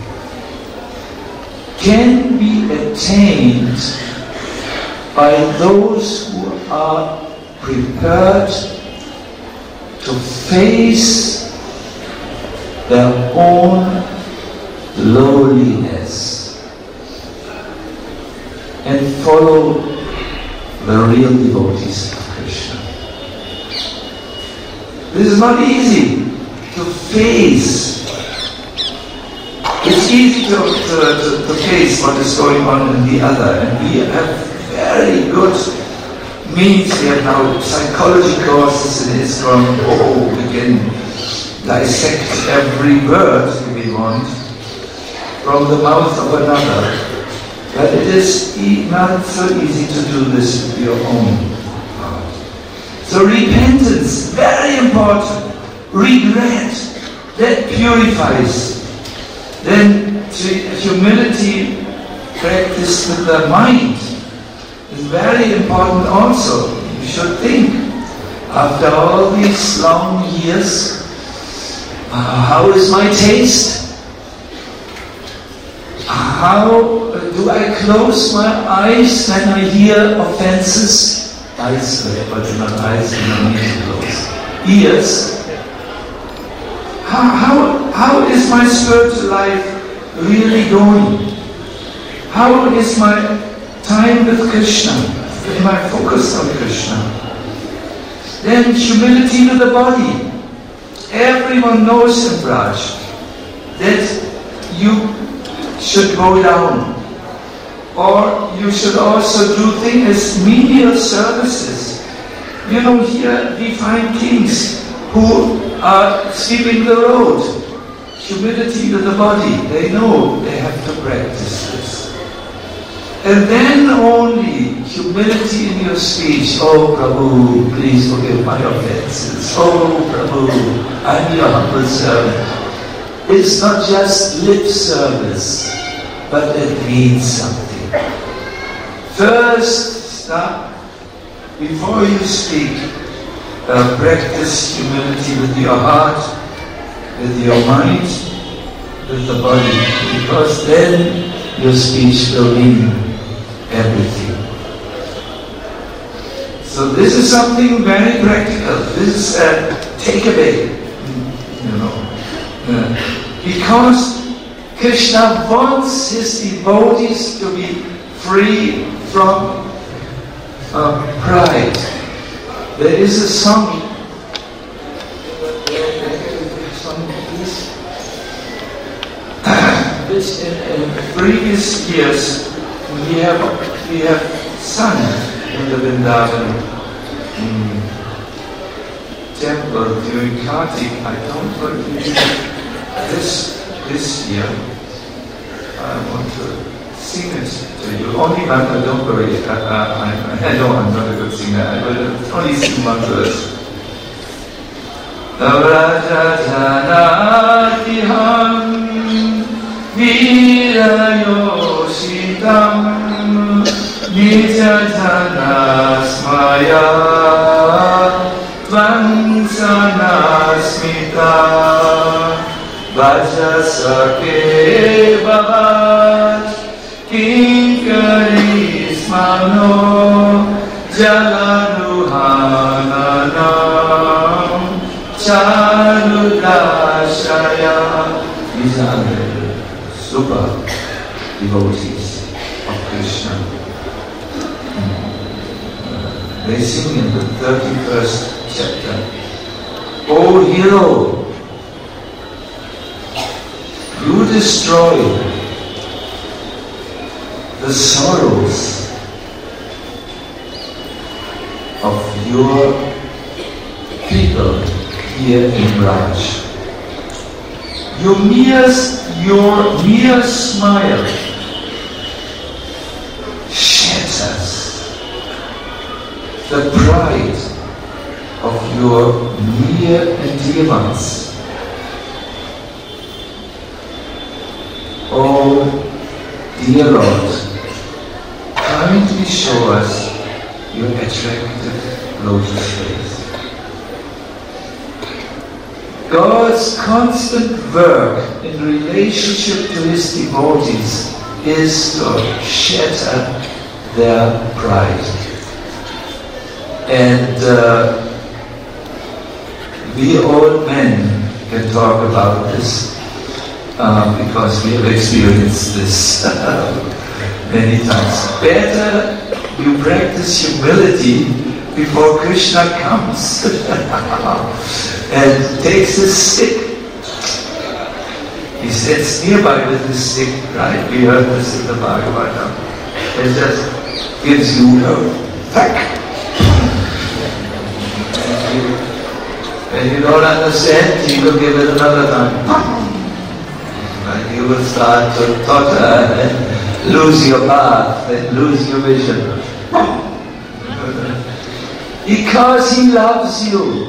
can be attained by those who are prepared to face their own lowliness and follow the real devotees of Krishna. This is not easy to face. It's easy to face what is going on in the other, and we have very good means. We have now psychology courses in ISKCON. We can dissect every word if we want from the mouth of another. But it is not so easy to do this with your own heart. So repentance, very important. Regret, that purifies. Then humility practiced with the mind is very important also. You should think, after all these long years, how is my taste? How do I close my eyes when I hear offenses? Eyes, but not eyes, you don't need to close. Ears. How is my spiritual life really going? How is my time with Krishna? Am I focused on Krishna? Then humility with the body. Everyone knows in Braj that you should bow down. Or you should also do things as menial services. You know, here we find kings who are sweeping the road. Humility to the body. They know they have to practice this. And then only humility in your speech. Oh Prabhu, please forgive my offenses. Oh Prabhu, I'm your humble servant. It's not just lip service, but it means something. First, stop. Before you speak, practice humility with your heart, with your mind, with the body, because then your speech will mean everything. So this is something very practical. This is a takeaway, you know, because Krishna wants his devotees to be free from pride. There is a song. Which in previous years we have sung in the Vrindavan temple during Kartik. I don't believe this year I want to sing it to you. Only one, don't worry. I'm not a good singer. I will only sing one verse. Avrajajanatiham Virayoshitam Nijajanasmaya Vansanasmita Vajasake Bhavat Kinkarismano Jalaruhananam Charudashaya. These are the super devotees of Krishna. They sing in the 31st chapter, O hero, you destroy the sorrows of your people here in Raj. Your mere smile shatters the pride of your mere endeavors. Oh, dear Lord, kindly show us your attractive lotus face. God's constant work in relationship to his devotees is to shatter their pride. And we old men can talk about this because we have experienced this many times. Better you practice humility before Krishna comes and takes his stick. He sits nearby with his stick, right? We heard this in the Bhagavatam. It just gives you a whack. When you don't understand, he will give it another time. And you will start to totter and lose your path and lose your vision. Because he loves you.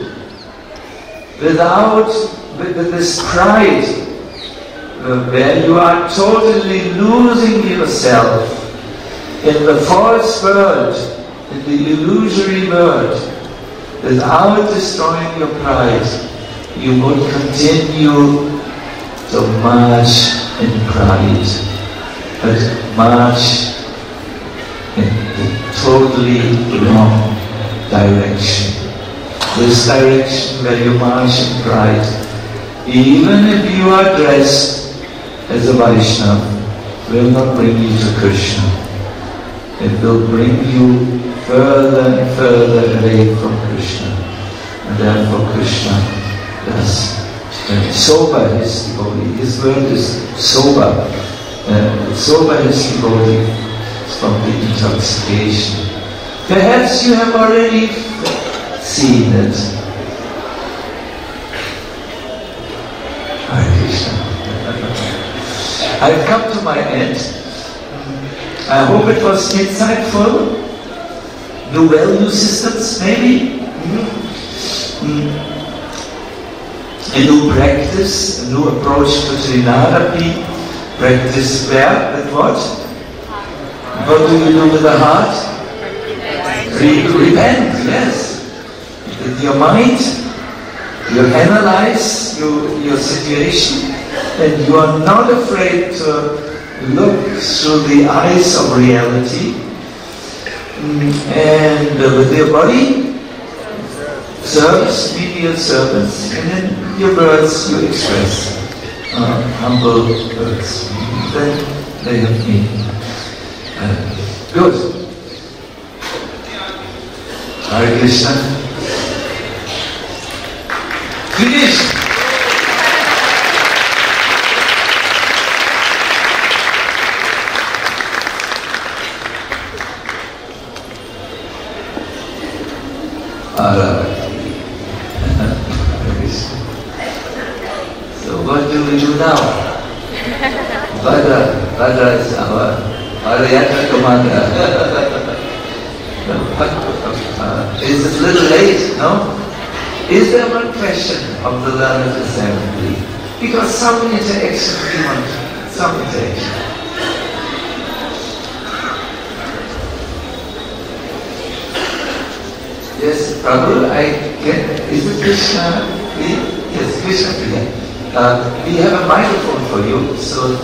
With this pride, where you are totally losing yourself in the false world, in the illusory world, without destroying your pride, you would continue to march in pride, but march in the totally wrong direction. This direction where you march in pride, even if you are dressed as a Vaishnava, will not bring you to Krishna. It will bring you further and further away from Krishna. And therefore Krishna does sober his devotee. His word is sober. Sober his devotee. intoxication. Perhaps you have already seen it. Hare Krishna. I've come to my end. I hope it was insightful. New value systems, maybe. A new practice, a new approach to Trinadapi. Practice where? With what? What do you do with the heart? Repent, yes. With your mind, you analyze your situation, and you are not afraid to look through the eyes of reality. And with your body, service, medial service, and then your words you express. Humble words. Then they have meaning. Good. Hare Krishna. Finish. So what do we do now? Bhadra is our Yatra commander. Is it a little late, no? Is there one question of the learned assembly? Because some interaction we want, some interaction. Yes, Prabhu, is it Krishna? Yes, Krishna Priya. We have a microphone for you, so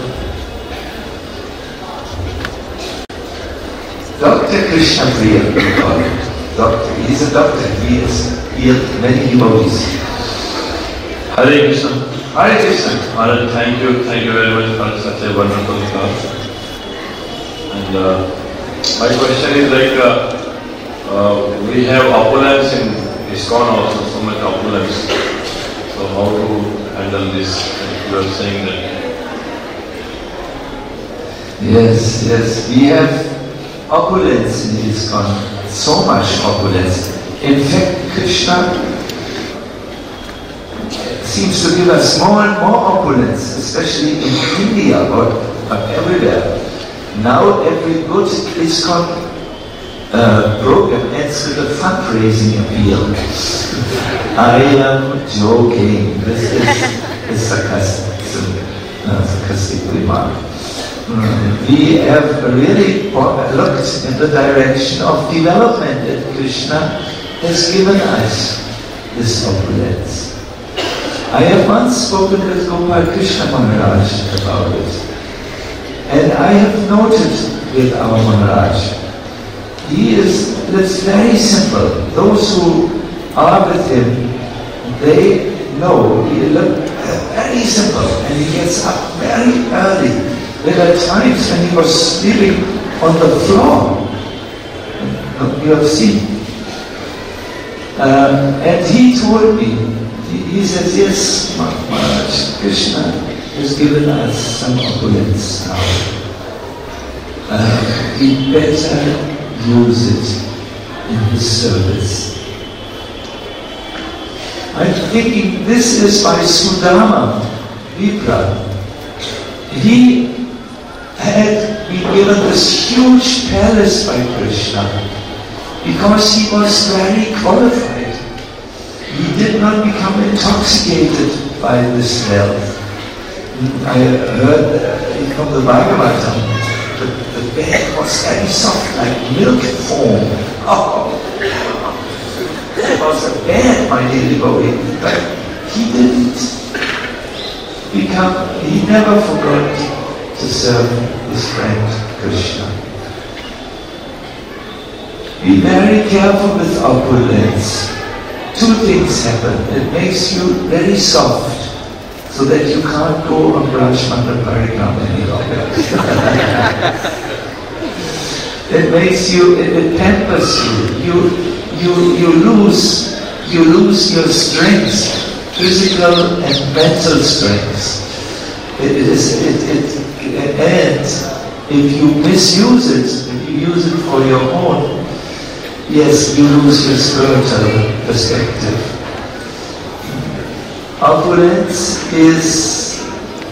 Dr. Krishna Priya, we call him. Doctor, he's a doctor, he has healed many devotees. Hare Krishna. Hare Krishna. Maharaj, thank you very much for such a wonderful class. And my question is like, we have opulence in ISKCON also, so much opulence. So how to handle this? You are saying that. Yes, we have opulence in ISKCON. So much opulence. In fact, Krishna seems to give us more and more opulence, especially in India or everywhere. Now every good ISKCON program ends with a fundraising appeal. I am joking. This is a sarcastic remark. We have really looked in the direction of development, and Krishna has given us this opulence. I have once spoken with Gopal Krishna Maharaj about it, and I have noted with our Maharaj, he lives very simple. Those who are with him, they know he lives very simple, and he gets up very early. There were times when he was sleeping on the floor. You have seen. And he told me, he says, yes, Maharaj, Krishna has given us some opulence now. We better use it in his service. I'm thinking this is by Sudama Vipra. He had been given this huge palace by Krishna because he was very qualified. He did not become intoxicated by this wealth. I heard from the Bhagavatam, the bed was very soft, like milk foam. Oh, that was a bed, my dear devotee. But he didn't become, he never forgot to serve his friend Krishna. Be very careful with opulence. Two things happen. It makes you very soft, so that you can't go on Brajmandal Parikram any longer. It makes you, it pampers you. You lose your strengths, physical and mental strengths. And if you misuse it, if you use it for yes, you lose your spiritual perspective. Opulence is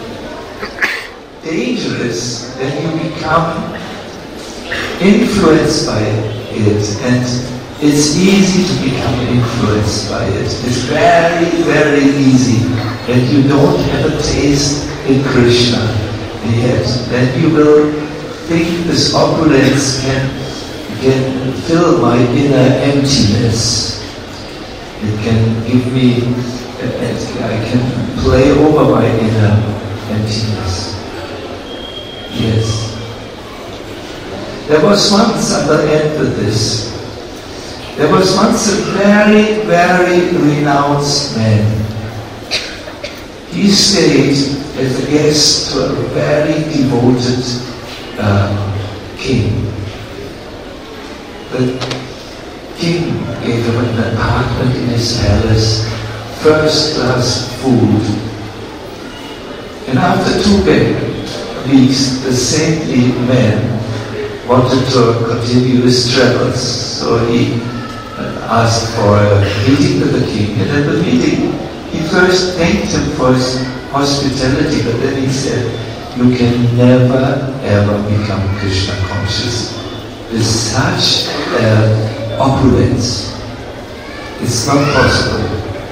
dangerous when you become influenced by it, and it's easy to become influenced by it. It's very, very easy when you don't have a taste in Krishna yet. Then you will think this opulence can fill my inner emptiness. It can give me, I can play over my inner emptiness. Yes. There was once, I will end with this, there was once a very, very renounced man. He stayed as a guest to a very devoted king. The king gave him an apartment in his palace, first-class food. And after 2 weeks, the saintly man wanted to continue his travels. So he asked for a meeting with the king. And at the meeting, he first thanked him for his hospitality, but then he said, you can never ever become Krishna conscious with such opulence. It's not possible.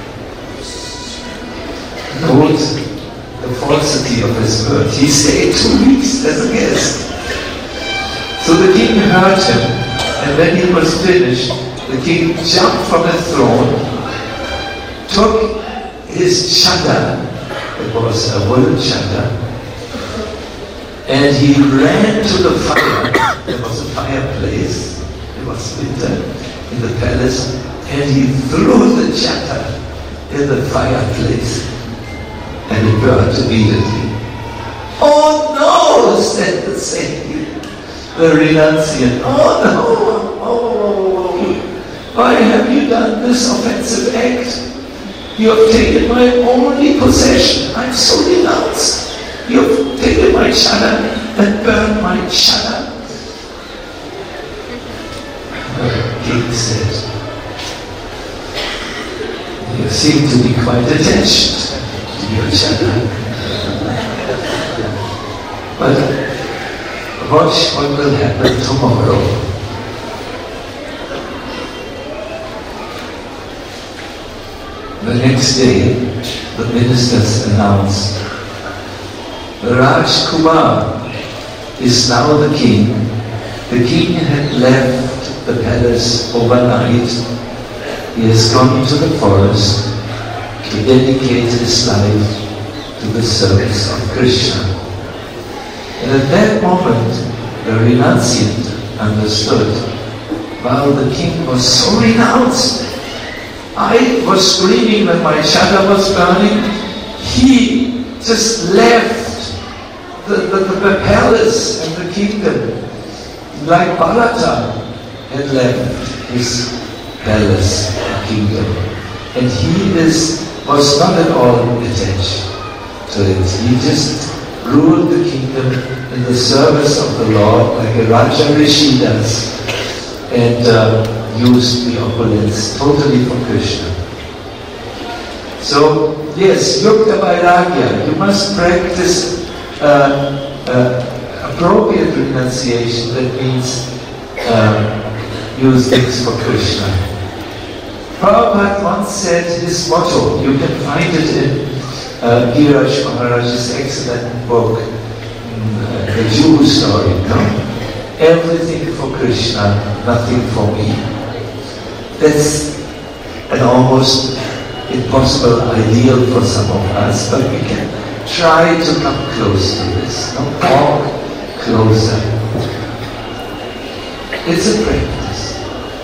Note the falsity of his word. He stayed 2 weeks as a guest. So the king heard him, and when he was finished, the king jumped from his throne, took his chadar, it was a wooden chadar, and he ran to the fire. There was a fireplace, it was winter in the palace, and he threw the chadar in the fireplace, and it burned immediately. Oh no, said the saint, the renunciant. Oh no, why have you done this offensive act? You have taken my only possession. I'm so renounced. You have taken my chadar and burned my chadar. The king said, you seem to be quite attached to your chadar. But watch what will happen tomorrow. The next day, the ministers announced, Rajkumar is now the king. The king had left the palace overnight. He has gone into the forest to dedicate his life to the service of Krishna. And at that moment, the renunciant understood, while the king was so renounced, I was screaming when my chadar was burning. He just left the palace and the kingdom, like Bharata had left his palace and kingdom. And he was not at all attached to it. He just ruled the kingdom in the service of the Lord like a Raja Rishi does, and used the opulence totally for Krishna. So, yes, Yukta Vairagya, you must practice appropriate renunciation. That means use things for Krishna. Prabhupada once said his motto, you can find it in Giriraj Maharaj's excellent book, The Juhu Story, no? Everything for Krishna, nothing for me. That's an almost impossible ideal for some of us, but we can try to come close to this. No? Walk closer. It's a practice.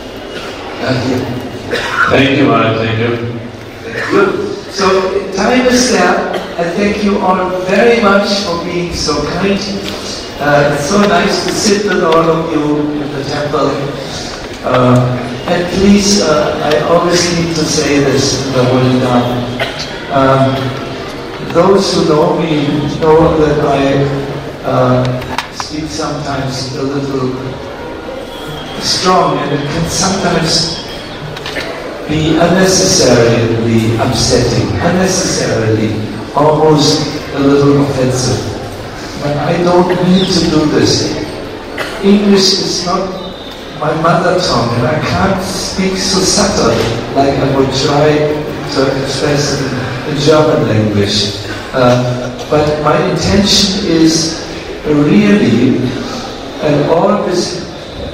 Thank you, Maharaj. Thank you. Good. So, time is there. I thank you all very much for being so kind. It's so nice to sit with all of you in the temple. And please, I always need to say this in the Holy Name. Those who know me know that I speak sometimes a little strong, and it can sometimes be unnecessarily upsetting, unnecessarily almost a little offensive. But I don't need to do this. English is not my mother tongue, and I can't speak so subtle like I would try to express it in German language. But my intention is really, and all this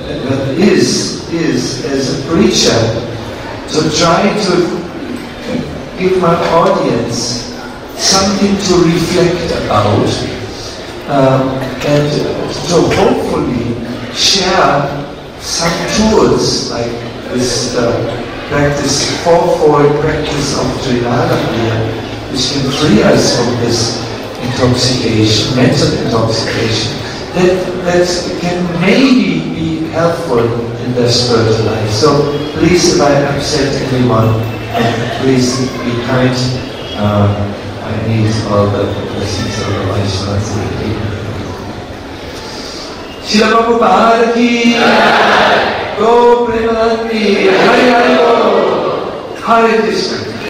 is as a preacher, to try to give my audience something to reflect about, and to hopefully share some tools like this practice, fourfold practice of Trinadapriya, which can free us from this intoxication, mental intoxication, that can maybe be helpful in their spiritual life. So please, if I upset anyone, please be kind. I need all the blessings of the Vaishnavas. Srila Prabhupada ki Go Premanandi Hari Hari Go Hare Krishna.